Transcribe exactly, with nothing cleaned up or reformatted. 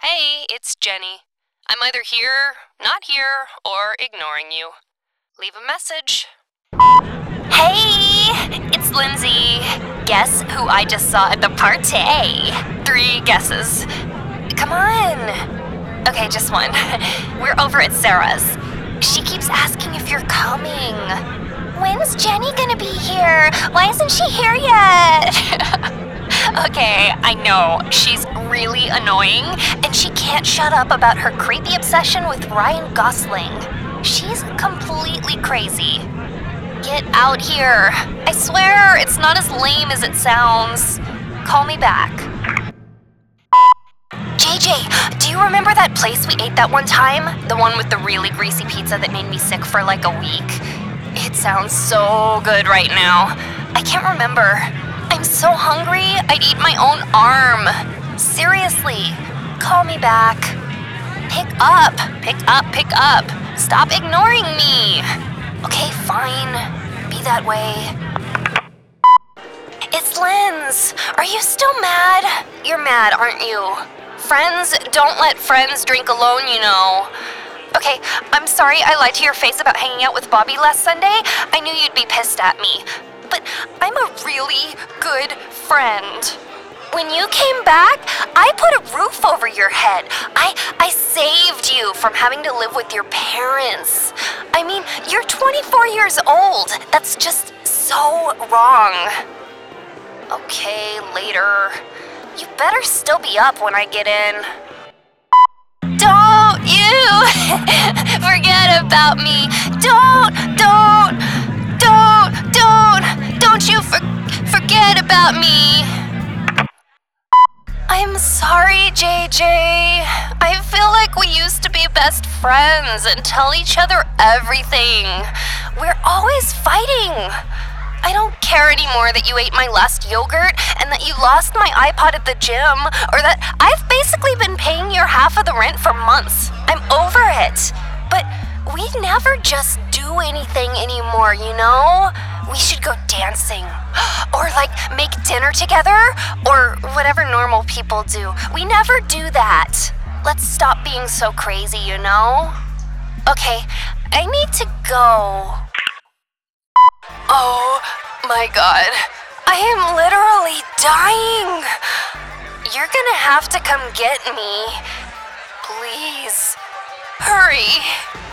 Hey, it's Jenny. I'm either here, not here, or ignoring you. Leave a message. Hey, it's Lindsay. Guess who I just saw at the party? Three guesses. Come on. Okay, just one. We're over at Sarah's. She keeps asking if you're coming. When's Jenny gonna be here? Why isn't she here yet? Okay, I know, she's really annoying, and she can't shut up about her creepy obsession with Ryan Gosling. She's completely crazy. Get out here. I swear, it's not as lame as it sounds. Call me back. J J, do you remember that place we ate that one time? The one with the really greasy pizza that made me sick for like a week? It sounds so good right now. I can't remember. I'm so hungry, I'd eat my own arm. Seriously, call me back. Pick up, pick up, pick up. Stop ignoring me. Okay, fine. Be that way. It's Linz. Are you still mad? You're mad, aren't you? Friends don't let friends drink alone, you know. Okay, I'm sorry I lied to your face about hanging out with Bobby last Sunday. I knew you'd be pissed at me. But I'm a really good friend. When you came back, I put a roof over your head. I I saved you from having to live with your parents. I mean, you're twenty-four years old. That's just so wrong. Okay, later. You better still be up when I get in. Don't you forget about me. Don't, don't, don't, don't, don't you for- forget about me. I'm sorry, J J. I feel like we used to be best friends and tell each other everything. We're always fighting. I don't care anymore that you ate my last yogurt and that you lost my iPod at the gym, or that I've basically been paying your half of the rent for months. I'm over it. But we never just do anything anymore, you know? We should go dancing. Or like make dinner together, or whatever normal people do. We never do that. Let's stop being so crazy, you know? Okay, I need to go. Oh my god, I am literally dying. You're gonna have to come get me. Please, hurry.